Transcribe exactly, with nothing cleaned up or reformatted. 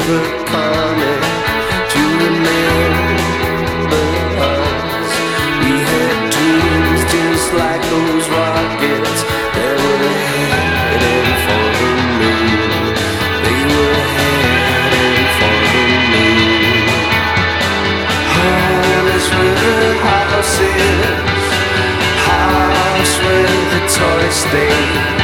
never coming to remember us. We had dreams just like those rockets that were heading for the moon. They were heading for the moon. Home is where the house is, house where the toys stay.